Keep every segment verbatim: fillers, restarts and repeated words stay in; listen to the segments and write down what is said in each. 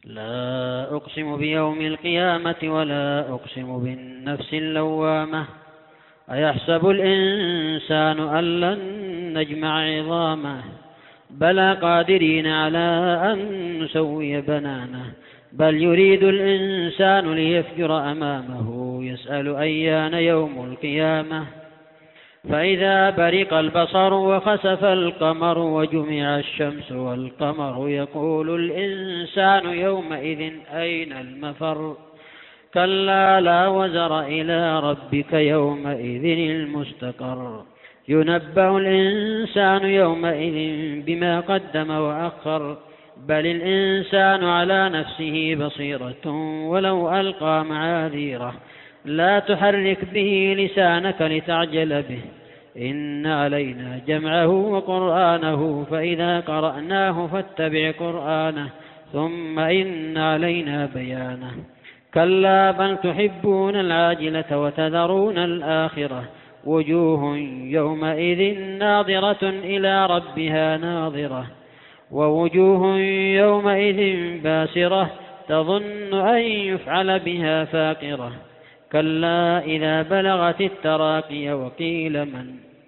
لا أقسم بيوم القيامة ولا أقسم بالنفس اللوامة أيحسب الإنسان أن لن نجمع عظامه بلى قادرين على أن نسوي بنانه بل يريد الإنسان ليفجر أمامه يسأل أيان يوم القيامة فإذا برق البصر وخسف القمر وجمع الشمس والقمر يقول الإنسان يومئذ أين المفر كلا لا وزر إلى ربك يومئذ المستقر ينبأ الإنسان يومئذ بما قدم وأخر بل الإنسان على نفسه بصيرة ولو ألقى معاذيره لا تحرك به لسانك لتعجل به إن علينا جمعه وقرآنه فإذا قرأناه فاتبع قرآنه ثم إن علينا بيانه كلا بل تحبون العاجلة وتذرون الآخرة وجوه يومئذ ناظرة إلى ربها ناظرة ووجوه يومئذ باسرة تظن أن يفعل بها فاقرة كلا إذا بلغت التراقي وقيل من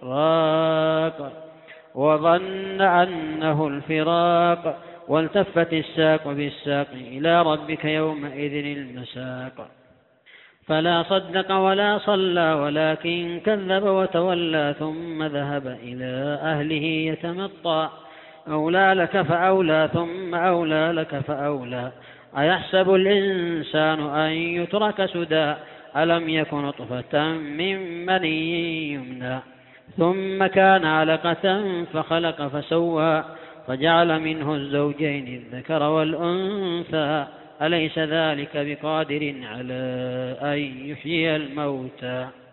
راق وظن أنه الفراق والتفت الساق بالساق إلى ربك يومئذ المساق فلا صدق ولا صلى ولكن كذب وتولى ثم ذهب إلى أهله يتمطى أولى لك فأولى ثم أولى لك فأولى أيحسب الإنسان أن يترك سدى ألم يكن نطفة من مني يمنى ثم كان علقة فخلق فسوى فجعل منه الزوجين الذكر والأنثى أليس ذلك بقادر على أن يحيي الموتى